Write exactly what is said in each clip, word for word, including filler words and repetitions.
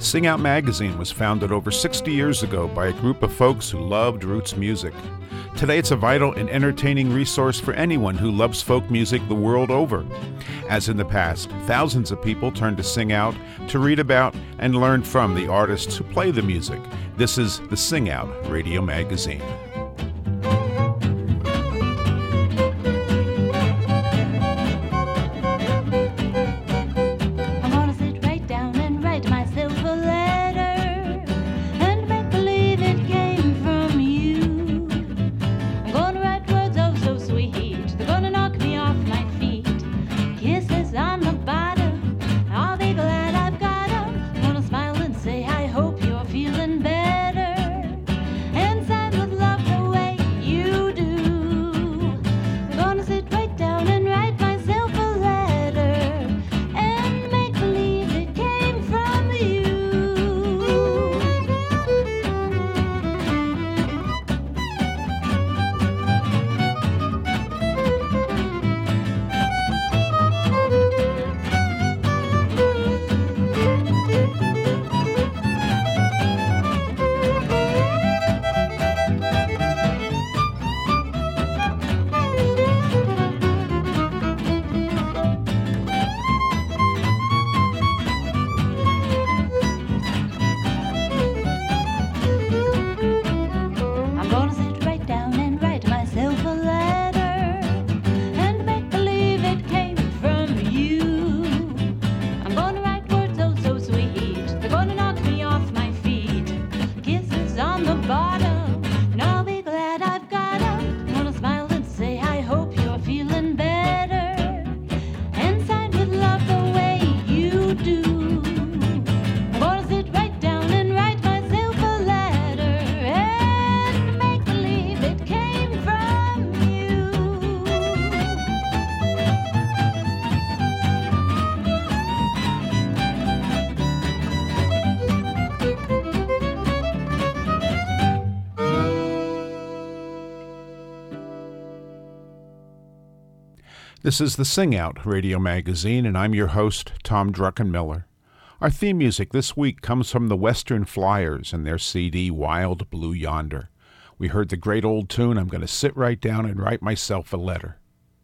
Sing Out magazine was founded over sixty years ago by a group of folks who loved roots music. Today it's a vital and entertaining resource for anyone who loves folk music the world over. As in the past, thousands of people turn to Sing Out to read about and learn from the artists who play the music. This is the Sing Out Radio Magazine. This is the Sing Out Radio Magazine, and I'm your host, Tom Druckenmiller. Our theme music this week comes from the Western Flyers and their C D, Wild Blue Yonder. We heard the great old tune, I'm going to sit right down and write myself a letter.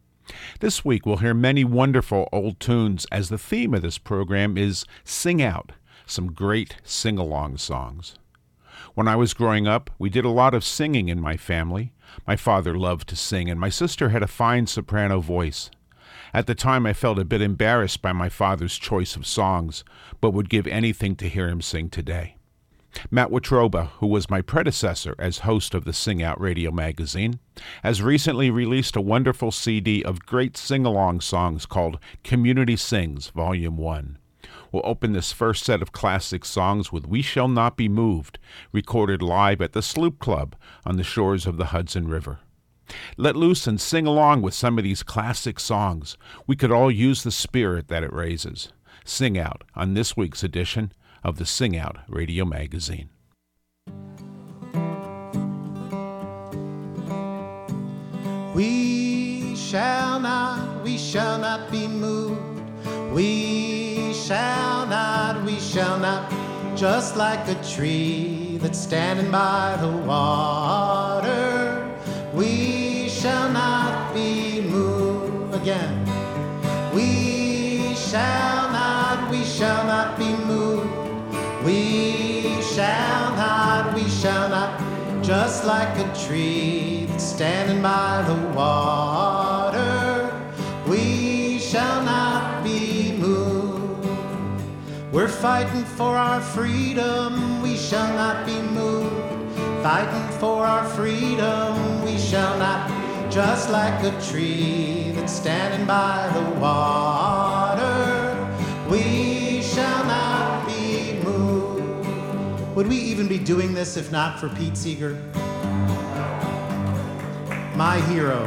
This week we'll hear many wonderful old tunes, as the theme of this program is Sing Out, some great sing-along songs. When I was growing up, we did a lot of singing in my family. My father loved to sing, and my sister had a fine soprano voice. At the time, I felt a bit embarrassed by my father's choice of songs, but would give anything to hear him sing today. Matt Watroba, who was my predecessor as host of the Sing Out Radio Magazine, has recently released a wonderful C D of great sing-along songs called Community Sings, Volume one. We'll open this first set of classic songs with We Shall Not Be Moved, recorded live at the Sloop Club on the shores of the Hudson River. Let loose and sing along with some of these classic songs. We could all use the spirit that it raises. Sing Out on this week's edition of the Sing Out Radio Magazine. We shall not, we shall not be moved. We shall not, we shall not, just like a tree that's standing by the water. We shall not be moved again. We shall not, we shall not be moved. We shall not, we shall not, just like a tree that's standing by the water. We shall not be moved. We're fighting for our freedom, we shall not be moved. Fighting for our freedom, we shall not, just like a tree that's standing by the water. We shall not be moved. Would we even be doing this if not for Pete Seeger? My hero.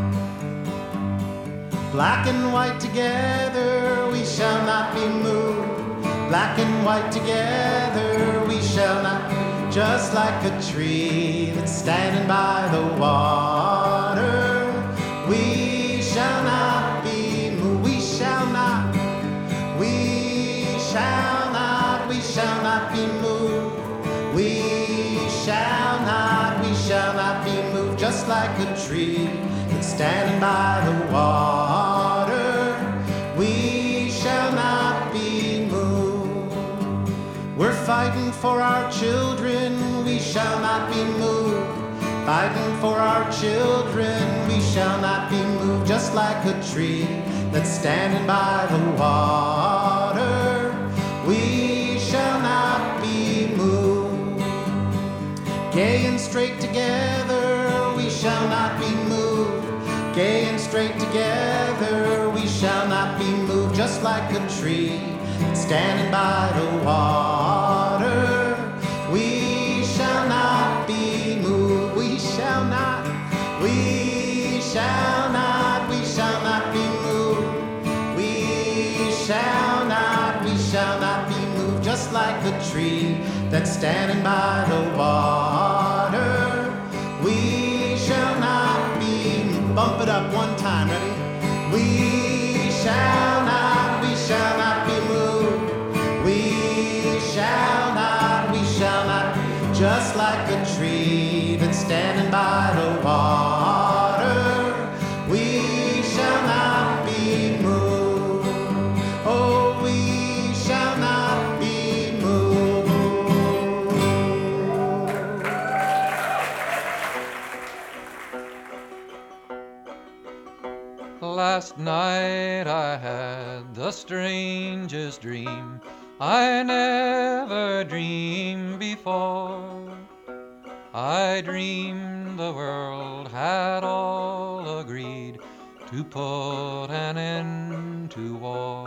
Black and white together, we shall not be moved. Black and white together, we shall not, just like a tree that's standing by the water. We shall not be moved. We shall not. We shall not. We shall not tree that's standing by the water. We shall not be moved. We're fighting for our children, we shall not be moved. Fighting for our children, we shall not be moved. Just like a tree that's standing by the water, we shall not be moved. Gay and straight together, we shall not be moved. Gay and straight together, we shall not be moved. Just like a tree standing by the water, we shall not be moved. We shall not, we shall not, we shall not be moved. We shall not, we shall not be moved. Just like a tree that's standing by the water, we shall not be moved. Bump it up one time, ready? We shall not, we shall not be moved. We shall not, we shall not. Just like a tree that's standing by the water, we shall not be moved. Oh, we shall not be moved. Last night I had the strangest dream I never dreamed before. I dreamed the world had all agreed to put an end to war.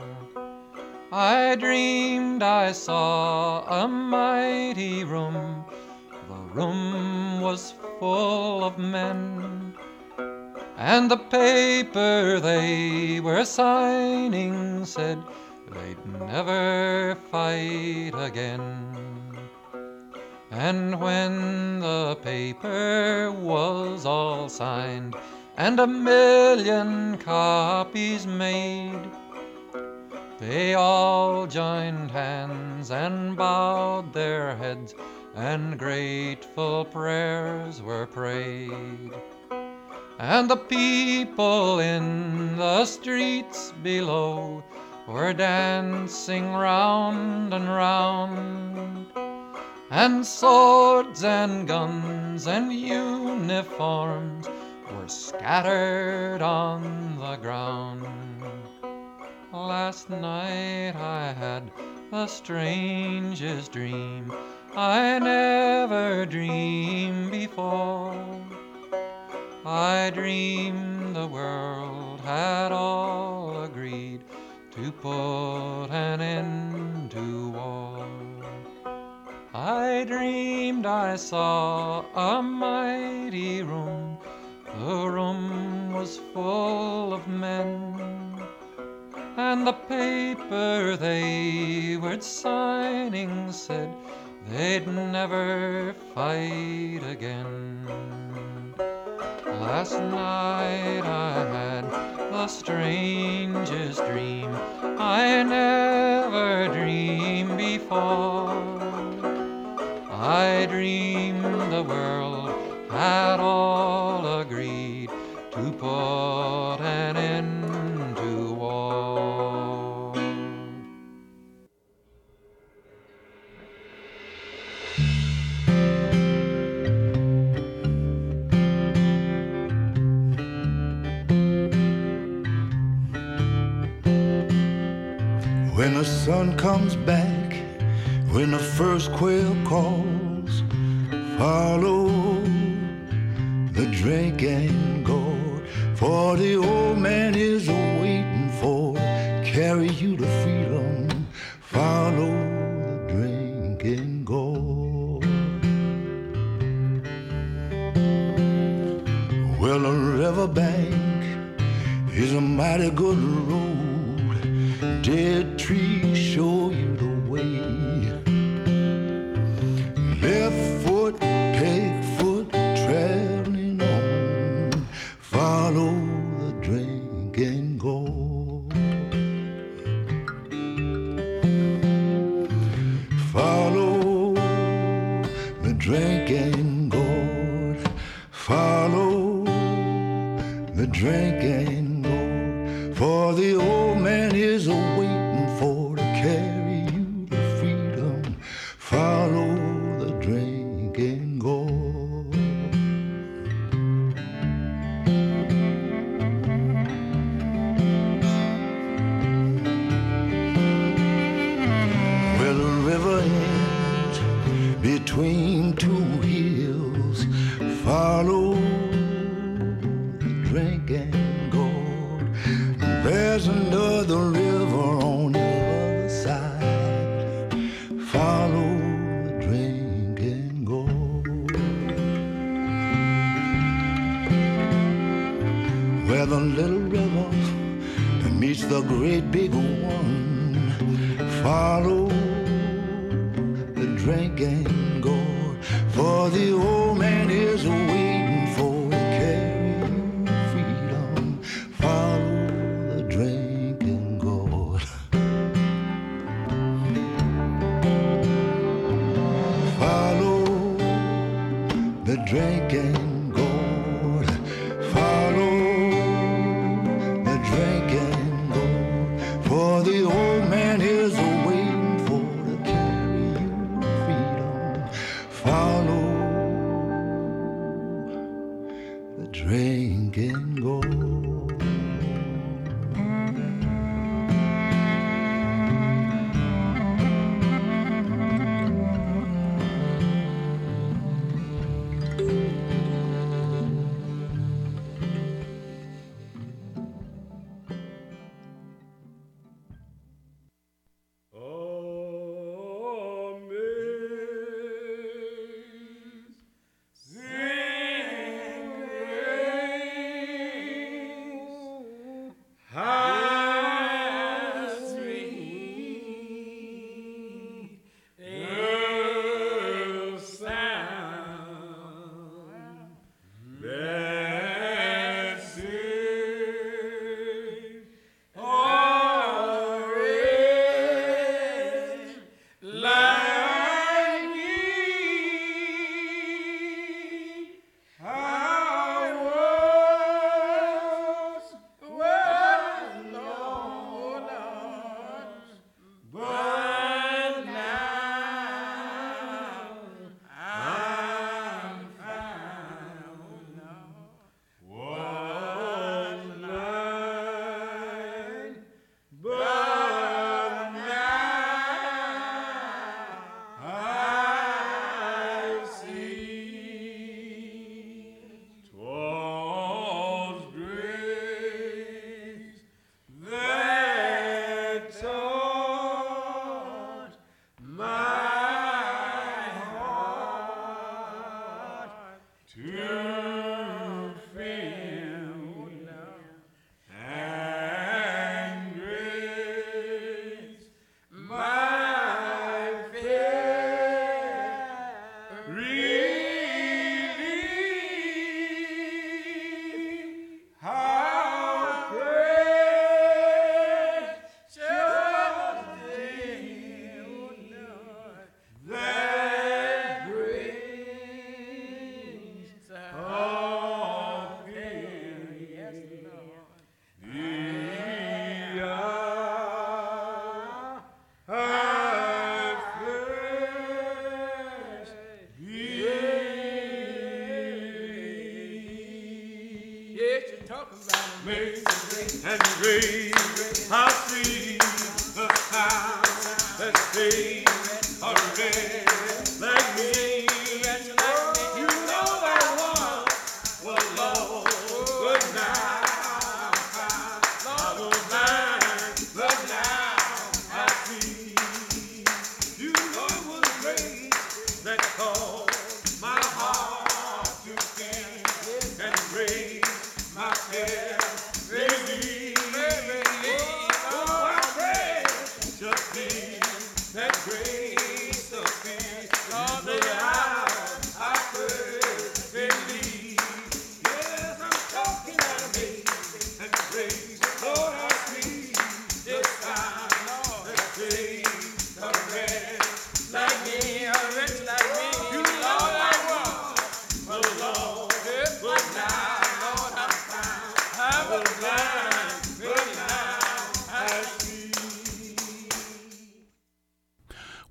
I dreamed I saw a mighty room. The room was full of men, and the paper they were signing said they'd never fight again. And when the paper was all signed and a million copies made, they all joined hands and bowed their heads, and grateful prayers were prayed. And the people in the streets below were dancing round and round, and swords and guns and uniforms were scattered on the ground. Last night I had the strangest dream I never dreamed before. I dreamed the world had all agreed to put an end to war. I dreamed I saw a mighty room. The room was full of men, and the paper they were signing said they'd never fight again. Last night I had the strangest dream I never dreamed before. I dreamed the world had all agreed to put an end to war. When the sun comes back, when the first quail calls, follow the drink and go. For the old man is waiting for, carry you to freedom. Follow the drink and go. Well, a riverbank is a mighty good road. Dead trees show you the way. Left foot, take foot, traveling on. Follow the drink and go. Follow the drink and go. Follow the drink and go. For the old man is a-waiting for to carry you to freedom. Follow the drink and go. Where the river ends between two hills, follow the drink and go. There's another river on the other side, follow the drink and go. Where the little river meets the great big one, follow the drink and go. For the old man is waiting for to carry you freedom. Follow the drink and go. Follow the drink and go. Follow the drink and go. For the old man is waiting for to carry you freedom. Follow the drink and go.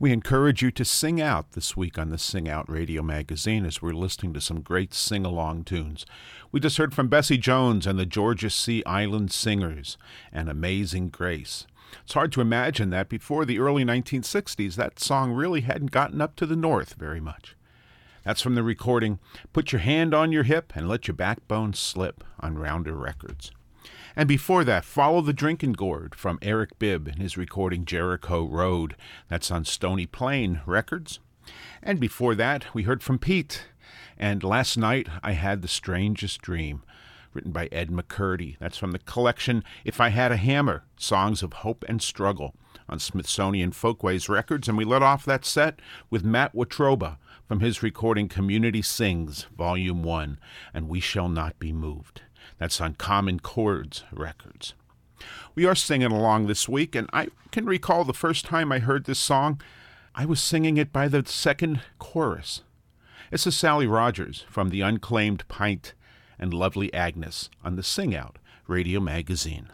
We encourage you to sing out this week on the Sing Out Radio Magazine as we're listening to some great sing-along tunes. We just heard from Bessie Jones and the Georgia Sea Island Singers and Amazing Grace. It's hard to imagine that before the early nineteen sixties, that song really hadn't gotten up to the north very much. That's from the recording Put Your Hand on Your Hip and Let Your Backbone Slip on Rounder Records. And before that, Follow the Drinking Gourd from Eric Bibb and his recording Jericho Road. That's on Stony Plain Records. And before that, we heard from Pete. And Last Night, I Had the Strangest Dream, written by Ed McCurdy. That's from the collection If I Had a Hammer, Songs of Hope and Struggle on Smithsonian Folkways Records. And we let off that set with Matt Watroba from his recording Community Sings, Volume one, and We Shall Not Be Moved. That's on Common Chords Records. We are singing along this week, and I can recall the first time I heard this song, I was singing it by the second chorus. This is Sally Rogers from The Unclaimed Pint and Lovely Agnes on the Sing Out Radio Magazine.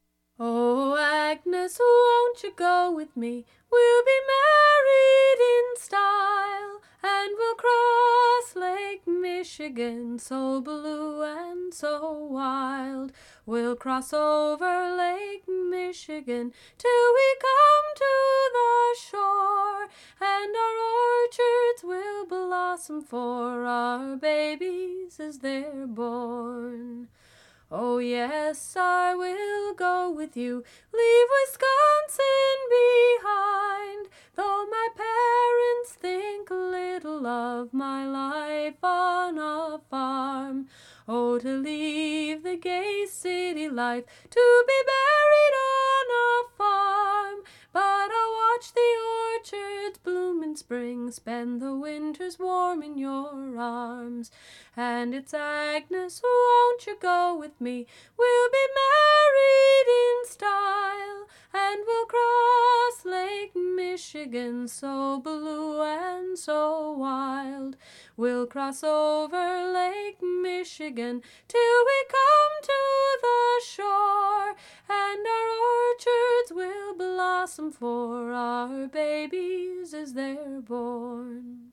Oh, Agnes, won't you go with me? We'll be married in style, and we'll cross Lake Michigan, so blue and so wild. We'll cross over Lake Michigan till we come to the shore, and our orchards will blossom for our babies as they're born. Oh, yes, I will go with you, leave Wisconsin behind, though my parents think little of my life on a farm. Oh, to leave the gay city life, to be buried on a farm. But I'll watch the orchards bloom in spring, spend the winters warm in your arms. And it's Agnes, won't you go with me? We'll be married in style, and we'll cross Lake Michigan, so blue and so wild. We'll cross over Lake Michigan till we come to the shore, and our orchards will blossom for our babies as they're born.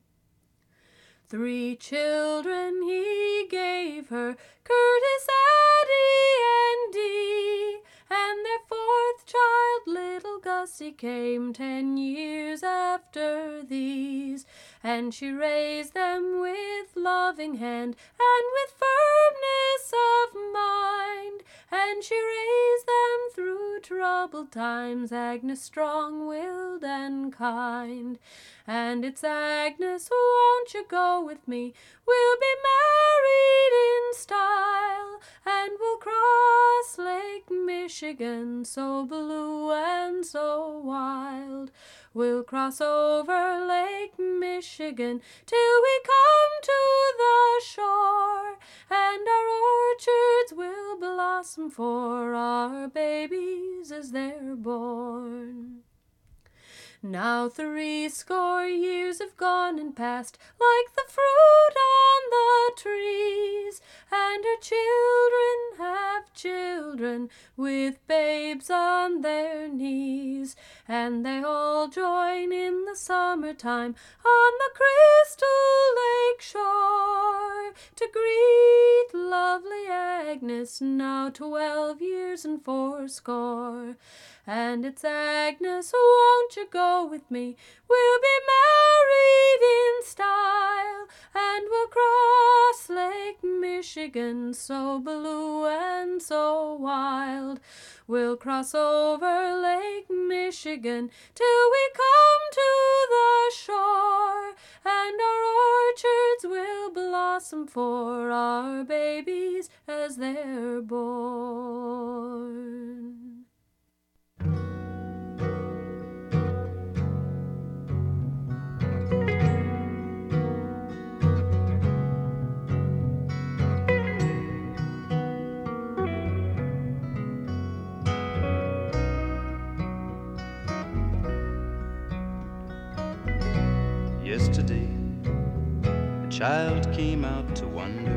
Three children he gave her, Curtis, Addie, and Dee, and their fourth child, little Gussie, came ten years after these. And she raised them with loving hand and with firmness of mind, and she raised them through troubled times, Agnes strong-willed and kind. And it's Agnes, won't you go with me? We'll be married in style, and we'll cross Lake Michigan, so blue and so wild. We'll cross over Lake Michigan till we come to the shore, and our orchards will blossom for our babies as they're born. Now three score years have gone and passed, like the fruit on the trees, and her children have children with babes on their knees, and they all join in the summertime on the crystal lake shore to greet lovely Agnes, now twelve years and fourscore. And it's Agnes, won't you go with me? We'll be married in style, and we'll cross Lake Michigan, so blue and so wild. We'll cross over Lake Michigan till we come to the shore, and our orchards will blossom for our babies as they're born. Yesterday, a child came out to wonder,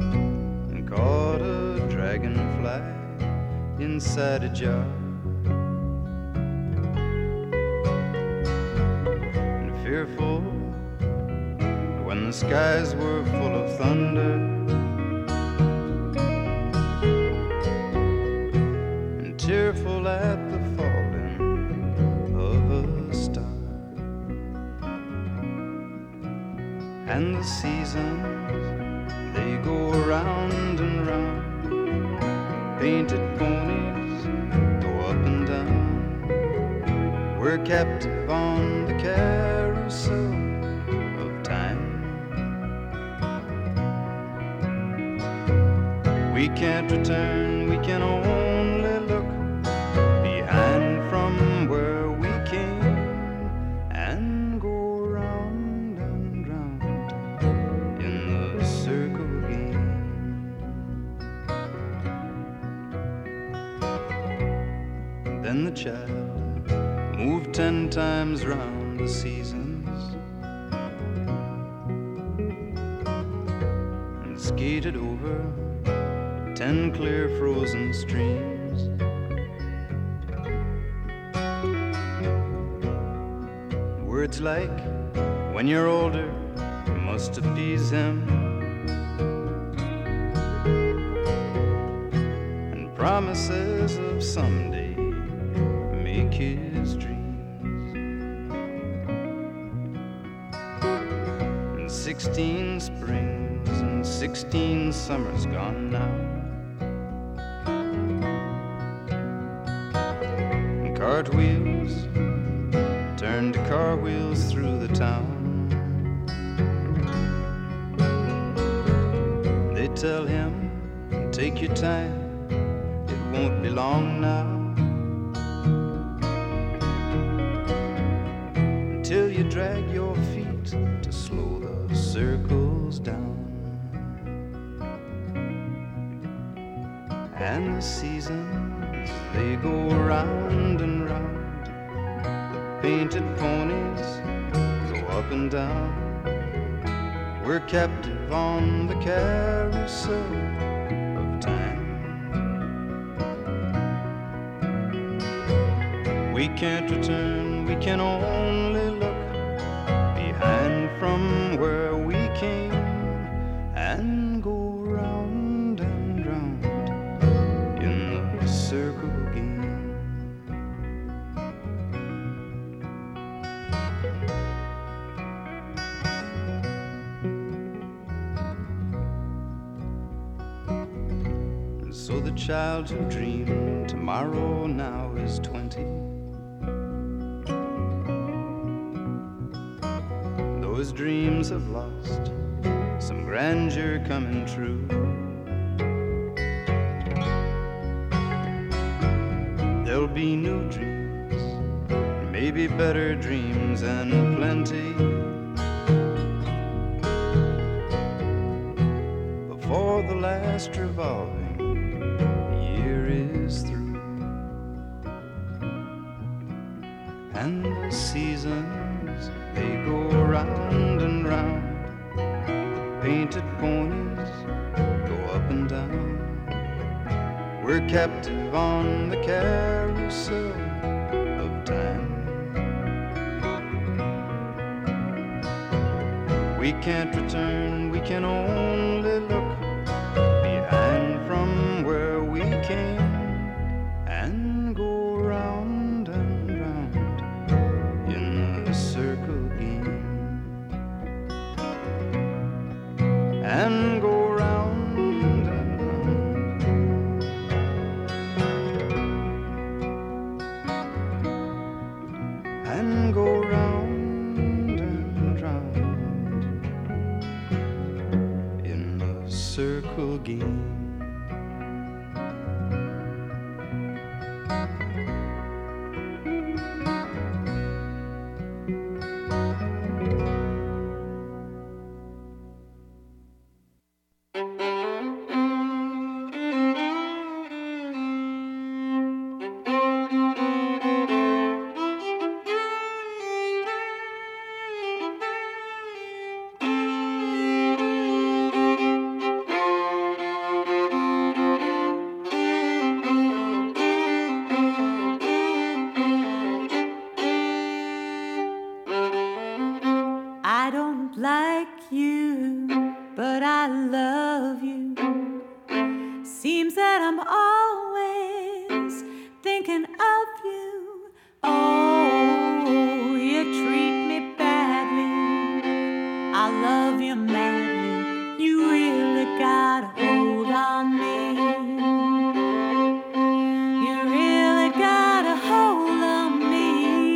and caught a dragonfly inside a jar. the skies were full of thunder, and tearful at the falling of a star. And the seasons, they go round and round. Painted ponies go up and down. We're captive on the carousel of time. We can't return, we can only look behind from where we came and go round and round in the circle game. Then the child moved ten times round the seasons and skated over ten clear frozen streams. Words like, when you're older, must appease him, and promises of someday make his dreams. And sixteen springs and sixteen summers gone now, and cartwheels turned to car wheels through the town. They tell him, take your time, it won't be long now, until you drag your feet to slow the circles down. And the seasons, they go round and round. Painted ponies go up and down. We're captive on the carousel of time. We can't return, we can only look behind from where we came and go round and round in the circle game. So the child who dreamed tomorrow now is twenty. Those dreams have lost some grandeur coming true. There'll be new dreams, maybe better dreams and plenty, before the last revolving is through. And the seasons, they go round and round. Painted ponies go up and down. We're captive on the carousel of time. We can't return, we can only look behind from where we came and go round and round in the circle game, and go round and round and go round and round in the circle game. but I love you. Seems that I'm always thinking of you. Oh, you treat me badly. I love you madly. You really got a hold on me. You really got a hold on me.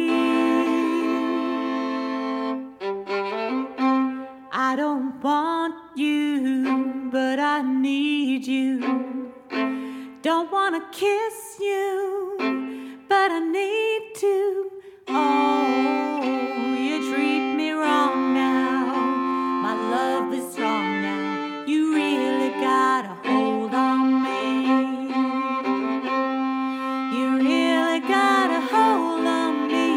I don't want you, but I need you. Don't wanna kiss you, but I need to. Oh, you treat me wrong now. My love is strong now. You really got a hold on me. You really got a hold on me.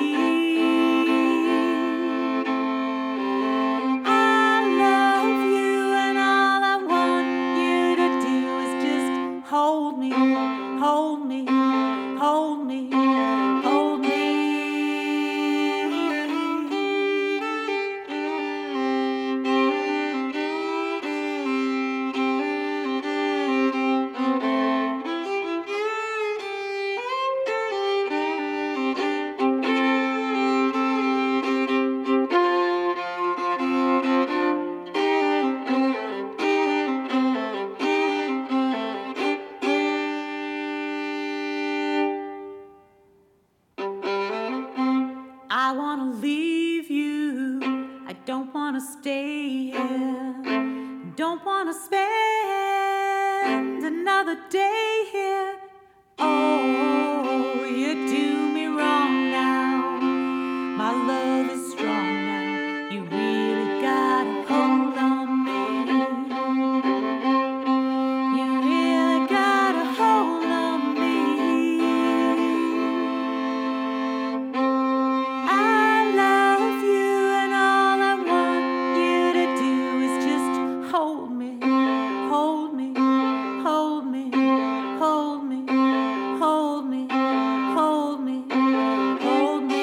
I love you, and all I want you to do is just hold me, hold me, hold me, hold me. I wanna leave you. I don't wanna stay here. Don't wanna spend another day here. Oh, you do me wrong now. My love is strong now. You really got a hold on me. You really got a hold on me. I love you, and all I want you to do is just hold me, hold me, hold me, hold me, hold me, hold me, hold me.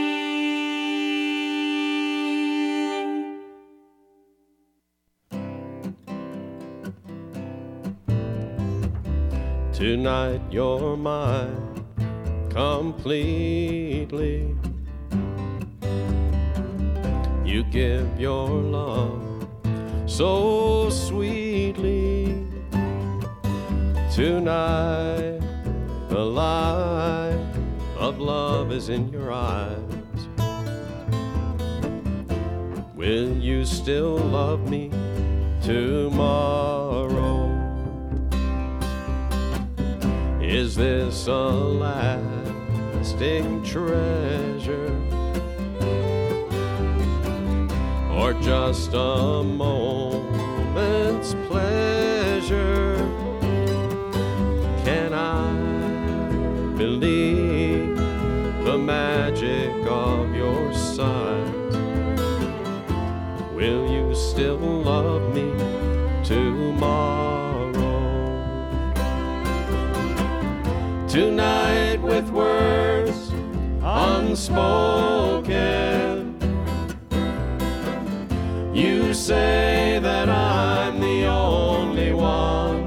Tonight you're mine completely. You give your love so sweetly. Tonight the light of love is in your eyes. Will you still love me tomorrow? Is this a lasting treasure, or just a moment's pleasure? Can I believe the magic of your sight? Will you still love me tomorrow? Tonight with words unspoken, you say that I'm the only one.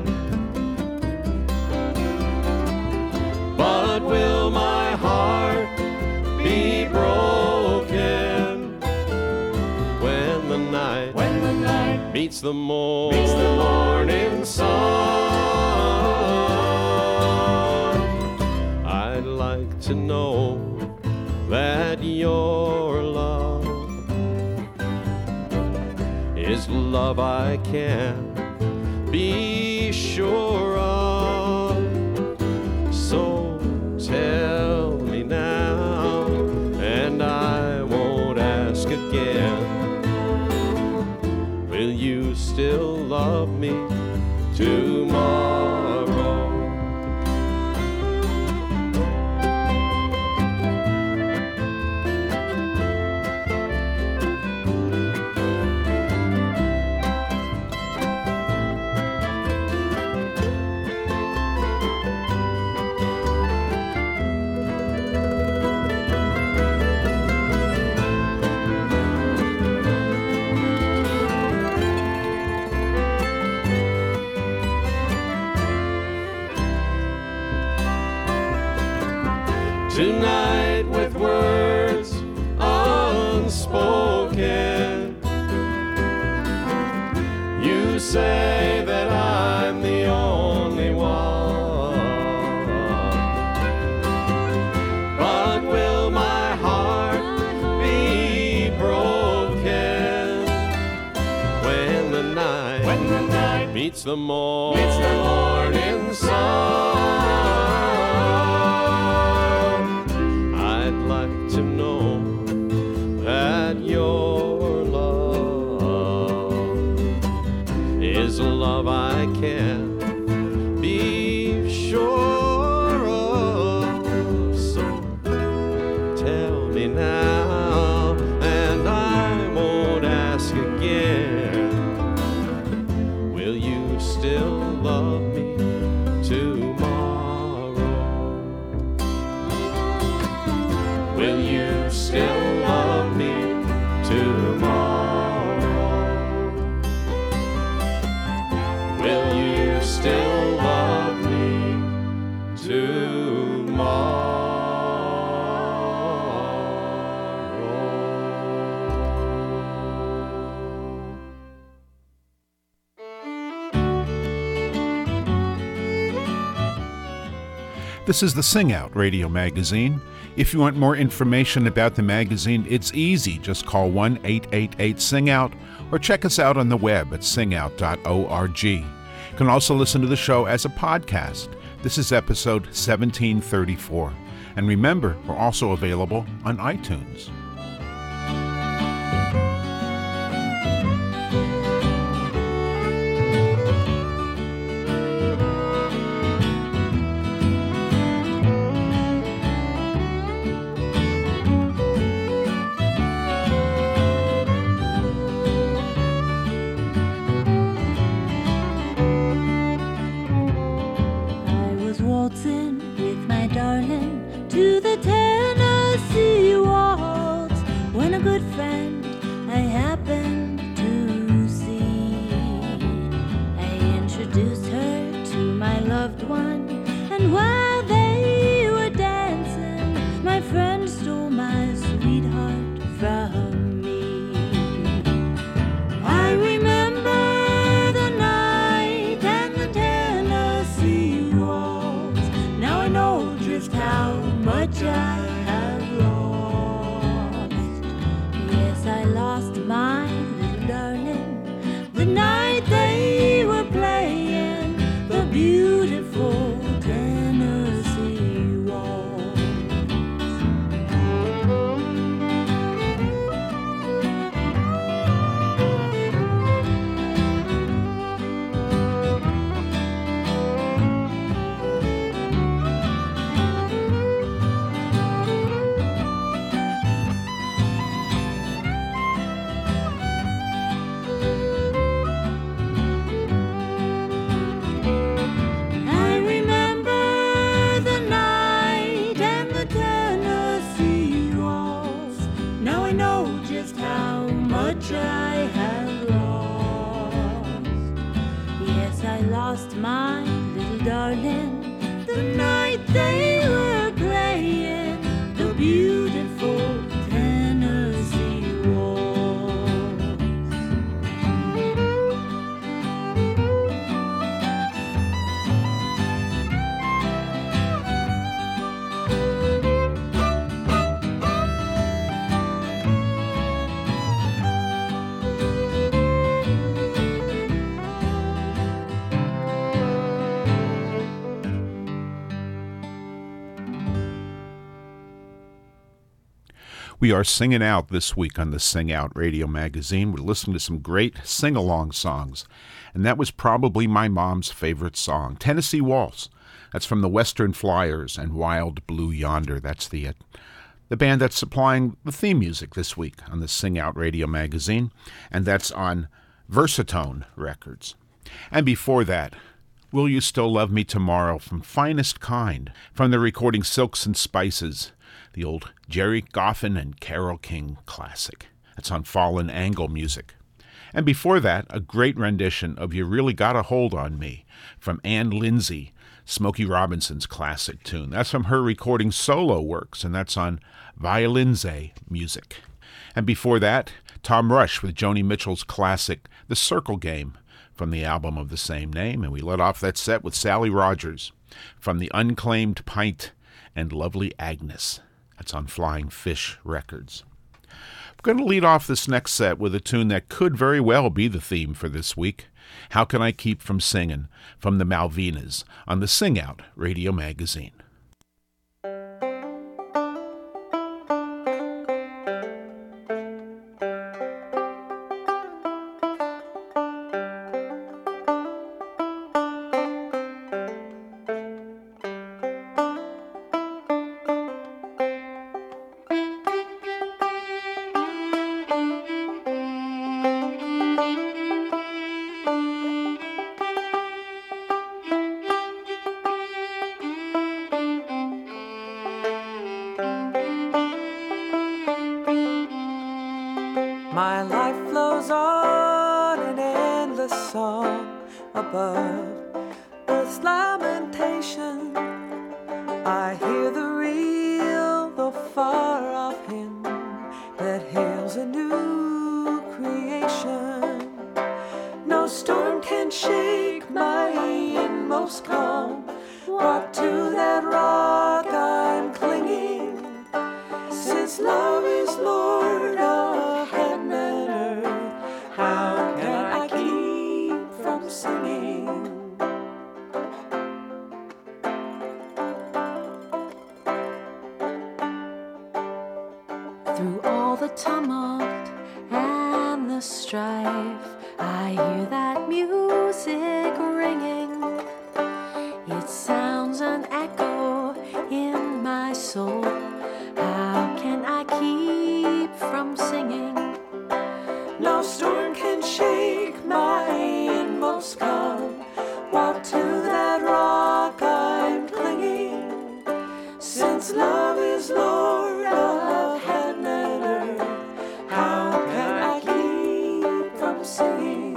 But will my heart be broken when the night, when the night meets the morning, meets the morning sun? I'd like to know that your love is love I can be sure of. So tell me now, and I won't ask again. Will you still love me tomorrow? you say that I'm the only one? But will my heart be broken when the night, when the night meets the morning, meets the morning sun? I'd like to know that your love is a love I can be sure of. So tell me now, and I won't ask again. Will you still love me tomorrow? Will you still love me tomorrow? Will you still love me tomorrow? This is the Sing Out Radio Magazine. If you want more information about the magazine, it's easy. Just call one eight eight eight sing out or check us out on the web at sing out dot org. You can also listen to the show as a podcast. This is episode seventeen thirty-four. And remember, we're also available on iTunes. I was waltzing with my darling to the Tennessee waltz when a good friend I happened to see. I introduced her to my loved one, and while they were dancing, my friend stole my sweetheart from me. I remember the night and the Tennessee waltz. Now I know just how much I have lost. Yes, I lost my little darling the night they were playing the beautiful Tennessee waltz. I remember the night and the Tennessee waltz. Now I know just how much I have lost. Yes, I lost my little darling the night they were playing the beautiful Tennessee waltz. We are singing out this week on the Sing Out Radio Magazine. We're listening to some great sing-along songs, and that was probably my mom's favorite song, Tennessee Waltz. That's from the Western Flyers and Wild Blue Yonder. That's the uh, the band that's supplying the theme music this week on the Sing Out Radio Magazine, and that's on Versatone Records. And before that, Will You Still Love Me Tomorrow from Finest Kind, from the recording Silks and Spices, the old Jerry Goffin and Carole King classic. That's on Fallen Angle Music. And before that, a great rendition of You Really Got a Hold on Me from Ann Lindsay, Smokey Robinson's classic tune. That's from her recording Solo Works, and that's on Violinze Music. And before that, Tom Rush with Joni Mitchell's classic The Circle Game from the album of the same name, and we let off that set with Sally Rogers from the Unclaimed Pint and Lovely Agnes. That's on Flying Fish Records. We're going to lead off this next set with a tune that could very well be the theme for this week. How Can I Keep From Singin', from the Malvinas on the Sing Out Radio Magazine. My life flows on an endless song above earth's lamentation. I hear the real, the far-off hymn that hails a new creation. No storm can shake my inmost calm. What to that rock I'm clinging, since love is Lord of heaven and earth. How can I keep from singing? Through all the tumult and the strife, I hear that music ringing. It sounds an echo in my soul. How can I keep from singing? No storm can shake my inmost calm. What to that rock I'm clinging, since love is Lord of heaven and earth. How can I keep from singing?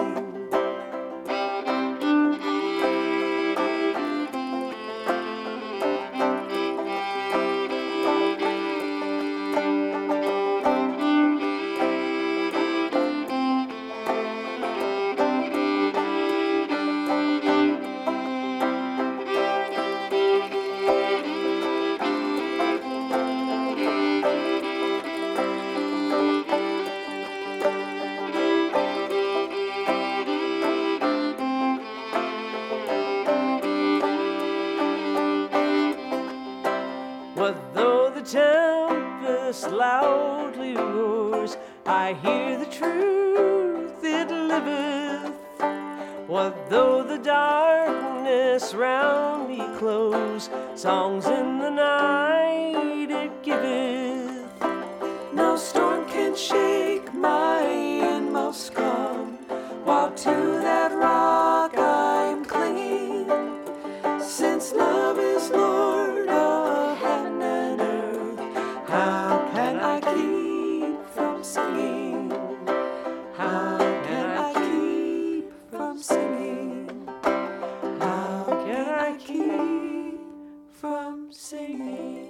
What though the tempest loudly roars, I hear the truth, it liveth. What though the darkness round me close, songs in the night it giveth. No storm can shake my inmost calm. While to that rock I'm clinging, since love is Lord of heaven and earth. How can I keep from singing? How can I keep from singing? How can I keep from singing?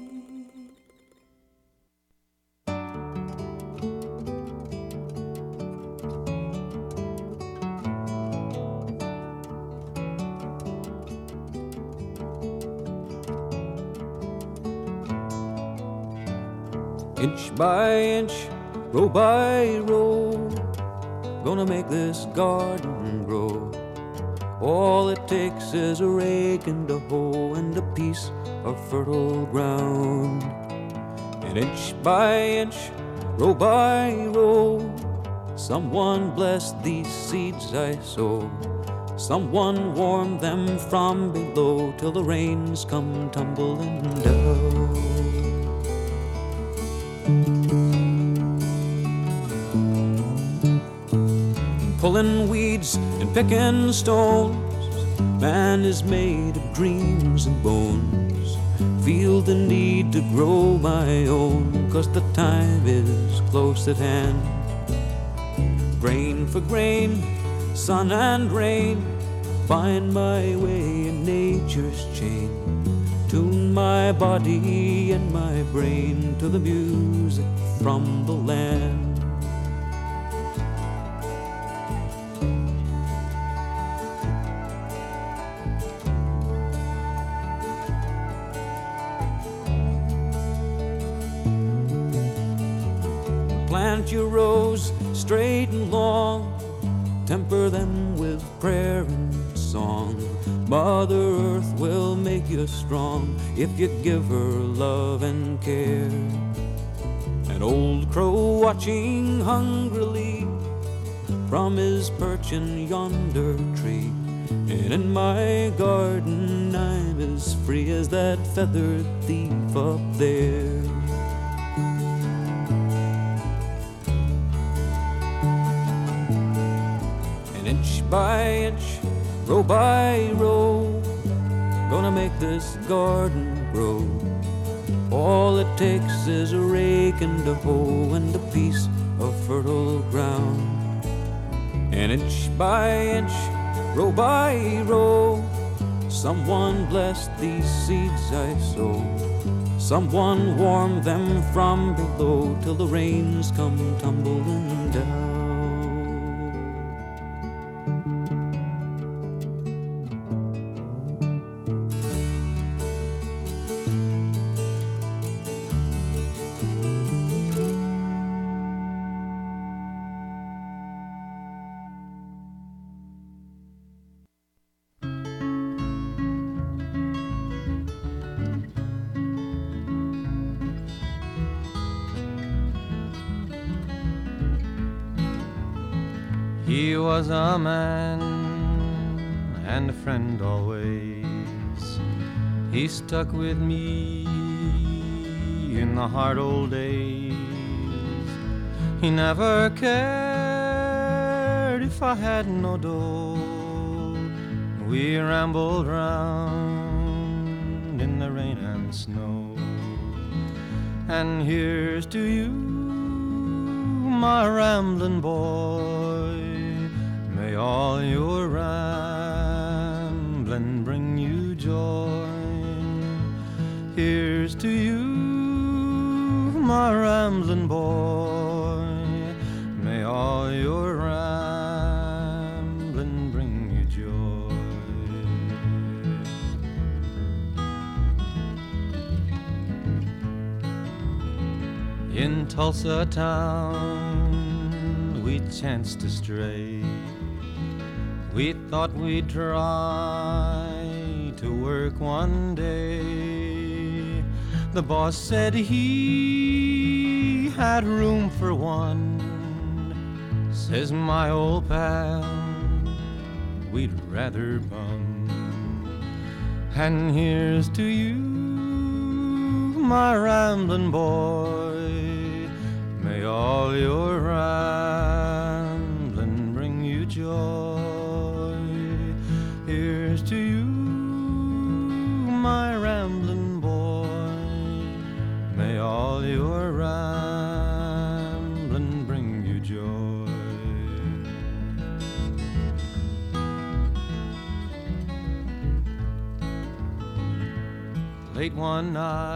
Inch by inch, row by row, gonna make this garden grow. All it takes is a rake and a hoe and a piece of fertile ground. And inch by inch, row by row, someone bless these seeds I sow. Someone warm them from below till the rains come tumbling down. Pulling weeds and picking stones, man is made of dreams and bones. Feel the need to grow my own, 'cause the time is close at hand. Grain for grain, sun and rain, find my way in nature's chain. Tune my body and my brain to the music from the land. plant your rows straight and long, temper them with prayer and song. Mother Earth will make you strong if you give her love and care. An old crow watching hungrily from his perch in yonder tree, and in my garden I'm as free as that feathered thief up there. And inch by inch, row by row, gonna make this garden grow. All it takes is a rake and a hoe and a piece of fertile ground. And inch by inch, row by row, someone bless these seeds I sow. Someone warm them from below till the rains come tumbling down. He was a man and a friend always. He stuck with me in the hard old days. He never cared if I had no dough. We rambled round in the rain and snow. And here's to you, my rambling boy. May all your rambling bring you joy. Here's to you, my rambling boy. May all your rambling bring you joy. In Tulsa town we chanced to stray. We thought we'd try to work one day. The boss said he had room for one. Says my old pal, we'd rather bum. And here's to you, my rambling boy. May all your rambling bring you joy. Here's to you, my rambling boy. May all your rambling bring you joy. Late one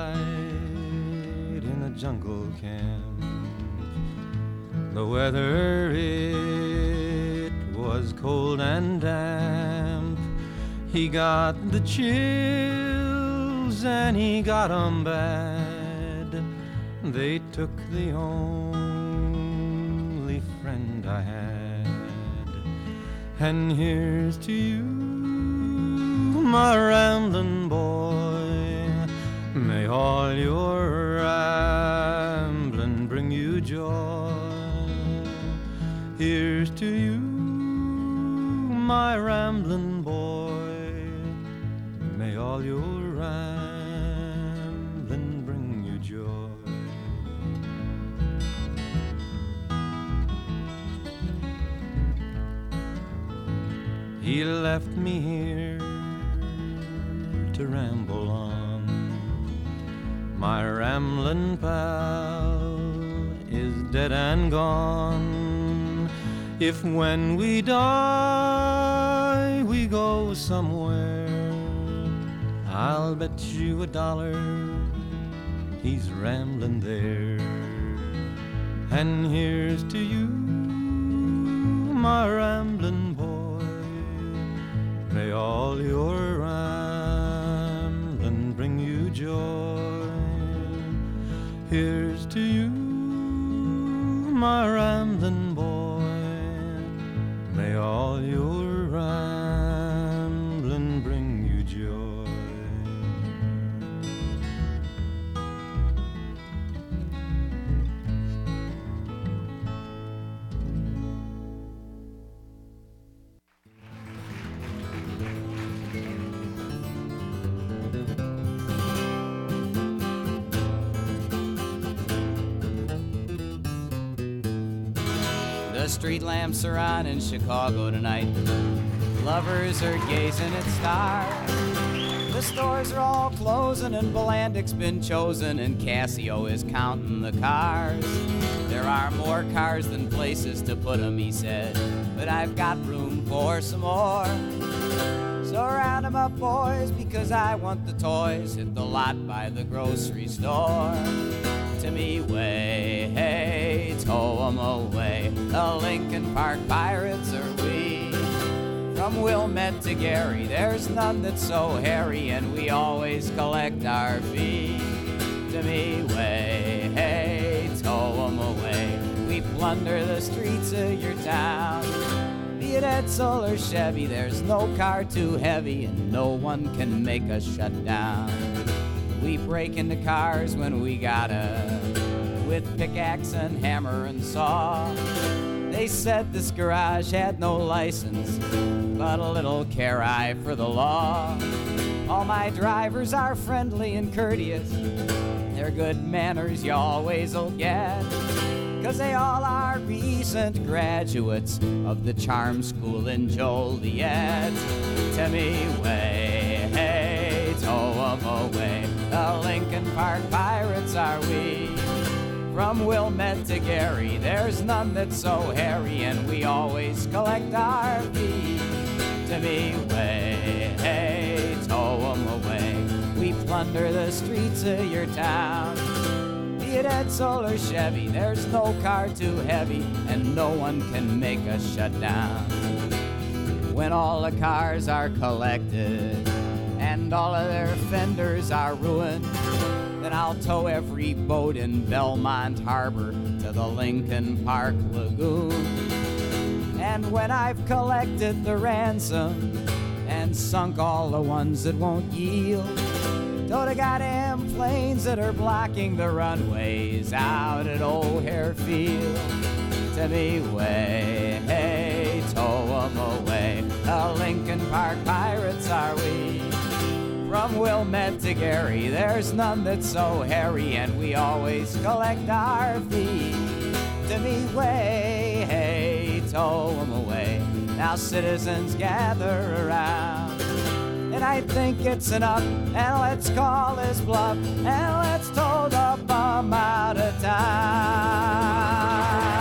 night in a jungle camp, the weather it was cold and damp. He got the chills and he got 'em bad. They took the only friend I had. And here's to you, my rambling boy. May all your rambling bring you joy. Here's to you, my rambling boy. May all your rambling bring you joy. He left me here to ramble on. My rambling pal is dead and gone. If when we die we go somewhere, I'll bet you a dollar he's rambling there. And here's to you, my rambling boy. May all your rambling bring you joy. Here's to you, my the street lamps are on in Chicago tonight. Lovers are gazing at stars. The stores are all closing and Bolandic's been chosen and Casio is counting the cars. There are more cars than places to put 'em, he said, but I've got room for some more. So round 'em up, boys, because I want the toys. Hit the lot by the grocery store. To me, way, hey, tow 'em away. The Lincoln Park Pirates are we. From Wilmette to Gary, there's none that's so hairy, and we always collect our fee. To me, way, hey, tow 'em away. We plunder the streets of your town. Be it Edsel or Chevy, there's no car too heavy, and no one can make us shut down. We break into cars when we gotta, with pickaxe and hammer and saw. They said this garage had no license, but a little care I for the law. All my drivers are friendly and courteous. They're good manners you always'll get, 'cause they all are recent graduates of the charm school in Joliet. To me, way, hey, tow 'em away. The Lincoln Park Pirates are we. From Wilmette to Gary, there's none that's so hairy, and we always collect our fee. To me, way, hey, tow 'em away. We plunder the streets of your town. Be it Edsel or Chevy, there's no car too heavy, and no one can make us shut down. When all the cars are collected, and all of their fenders are ruined, then I'll tow every boat in Belmont Harbor to the Lincoln Park Lagoon. And when I've collected the ransom and sunk all the ones that won't yield, tow the goddamn planes that are blocking the runways out at O'Hare Field. To me, way, hey, tow 'em away. The Lincoln Park Pirates are we. From Wilmette to Gary, there's none that's so hairy, and we always collect our fee. To me, way, hey, tow 'em away. Now citizens gather around, and I think it's enough, and let's call this bluff, and let's tow the bum out of town.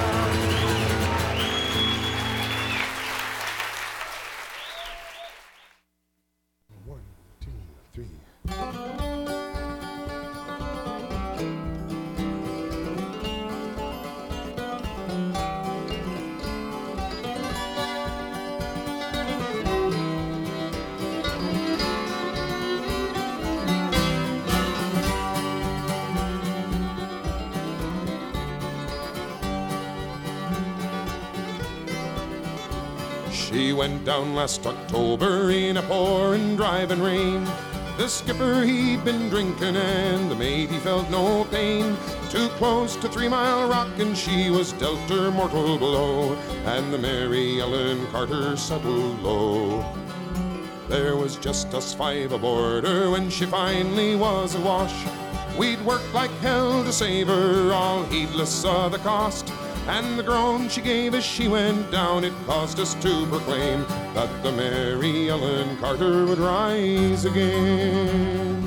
She went down last October in a pouring driving rain. The skipper, he'd been drinking and the mate, he felt no pain. Too close to Three Mile Rock and she was dealt her mortal blow, and the Mary Ellen Carter settled low. There was just us five aboard her when she finally was awash. We'd worked like hell to save her, all heedless of the cost. And the groan she gave as she went down, it caused us to proclaim that the Mary Ellen Carter would rise again.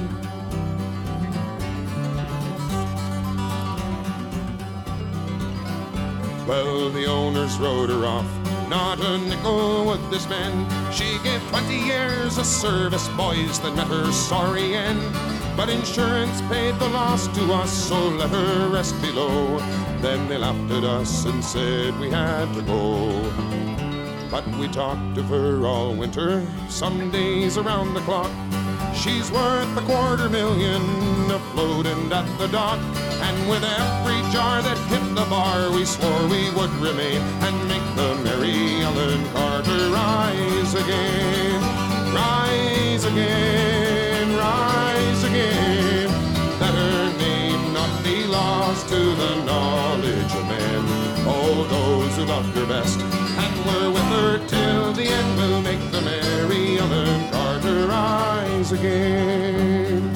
Well, the owners rode her off, not a nickel would they spend. She gave twenty years of service, boys, that met her sorry end. But insurance paid the loss to us, so let her rest below. Then they laughed at us and said we had to go. But we talked of her all winter, some days around the clock. She's worth a quarter million afloat and at the dock. And with every jar that hit the bar, we swore we would remain and make the Mary Ellen Carter rise again. Rise again, rise again. That her name not be lost to the knowledge of men. Oh, those who loved her best and were with her till the end will make the Mary Ellen Carter rise again.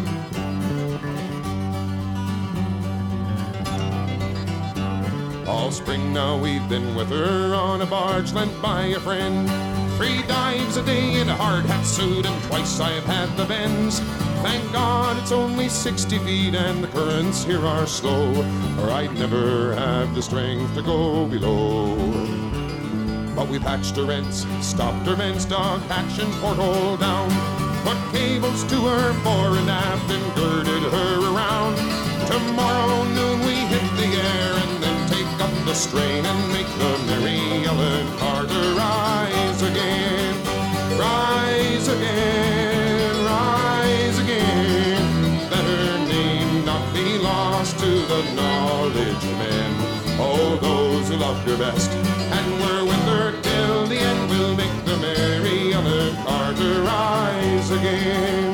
All all spring now we've been with her on a barge lent by a friend. Three dives a day in a hard hat suit, and twice I've had the bends. Thank God it's only sixty feet and the currents here are slow, or I'd never have the strength to go below. But we patched her ends, stopped her men's dog hatch and porthole down, put cables to her fore and aft and girded her around. Tomorrow noon we hit the air and then take up the strain and make the Mary Ellen Carter rise again, rise again, rise again. Let her name not be lost to the knowledge men. Oh, those who loved her best and were with her till the end will make the Mary Ellen Carter rise again.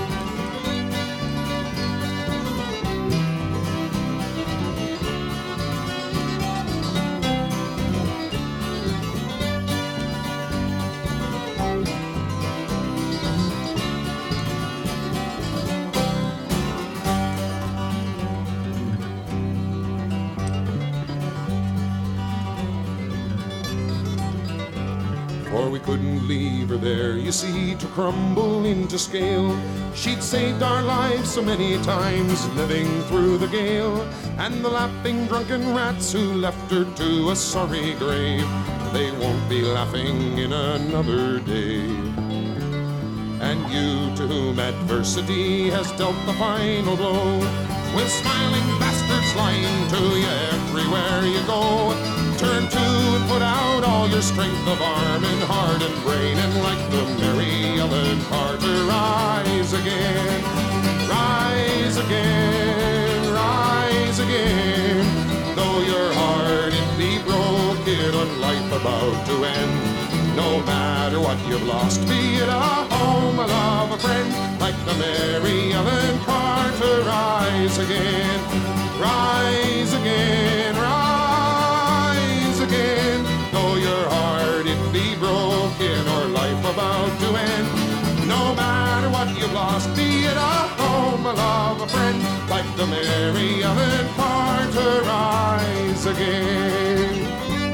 For we couldn't leave her there, you see, to crumble into scale. She'd saved our lives so many times, living through the gale, and the laughing drunken rats who left her to a sorry grave, they won't be laughing in another day. And you to whom adversity has dealt the final blow, with smiling bastards lying to you everywhere you go, turn to and put out all your strength of arm and heart and brain, and like the Mary Ellen Carter rise again, rise again, rise again. Though your heart it be broken on life about to end, no matter what you've lost, be it a home, a love, a friend, like the Mary Ellen Carter rise again, rise again, rise again. Though your heart it be broken or life about to end, no matter what you've lost, be it a home, a love, a friend, like the Mary Ellen Carter rise again.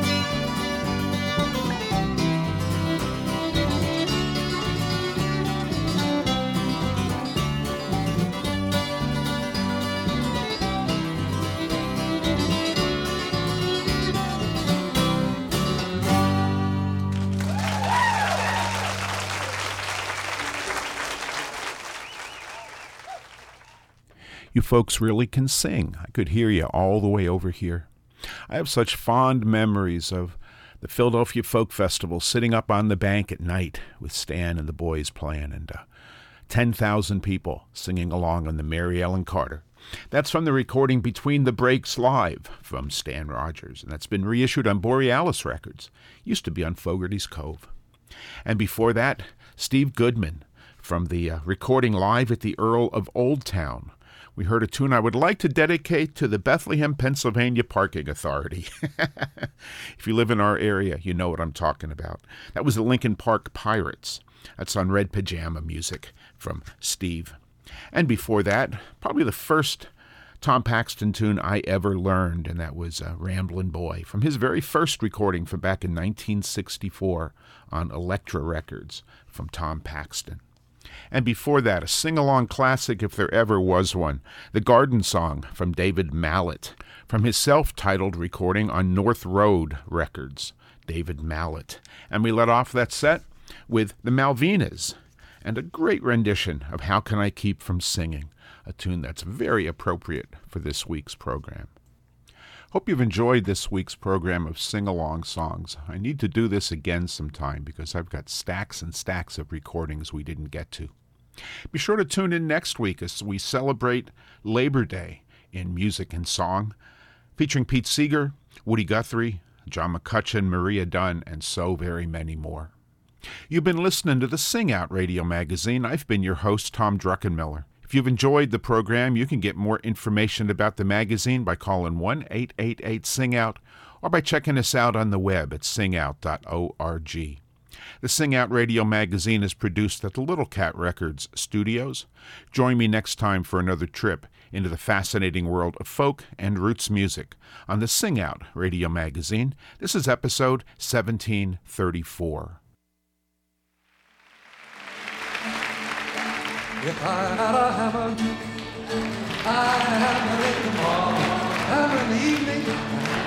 You folks really can sing. I could hear you all the way over here. I have such fond memories of the Philadelphia Folk Festival, sitting up on the bank at night with Stan and the boys playing, and uh, ten thousand people singing along on the Mary Ellen Carter. That's from the recording Between the Breaks Live from Stan Rogers, and that's been reissued on Borealis Records. Used to be on Fogarty's Cove. And before that, Steve Goodman from the uh, recording live at the Earl of Old Town. We heard a tune I would like to dedicate to the Bethlehem, Pennsylvania Parking Authority. If you live in our area, you know what I'm talking about. That was the Lincoln Park Pirates. That's on Red Pajama Music from Steve. And before that, probably the first Tom Paxton tune I ever learned, and that was uh, Ramblin' Boy, from his very first recording from back in nineteen sixty-four on Elektra Records from Tom Paxton. And before that, a sing-along classic if there ever was one, The Garden Song from David Mallet, from his self-titled recording on North Road Records, David Mallet. And we let off that set with the Malvinas, and a great rendition of How Can I Keep From Singing, a tune that's very appropriate for this week's program. Hope you've enjoyed this week's program of sing-along songs. I need to do this again sometime because I've got stacks and stacks of recordings we didn't get to. Be sure to tune in next week as we celebrate Labor Day in music and song, featuring Pete Seeger, Woody Guthrie, John McCutcheon, Maria Dunn, and so very many more. You've been listening to the Sing Out Radio Magazine. I've been your host, Tom Druckenmiller. If you've enjoyed the program, you can get more information about the magazine by calling one eight eight eight sing out or by checking us out on the web at sing out dot org. The Sing Out Radio magazine is produced at the Little Cat Records studios. Join me next time for another trip into the fascinating world of folk and roots music on the Sing Out Radio magazine. This is episode seventeen thirty-four. If I had a hammer, I'd hammer in the morning, hammer in the evening,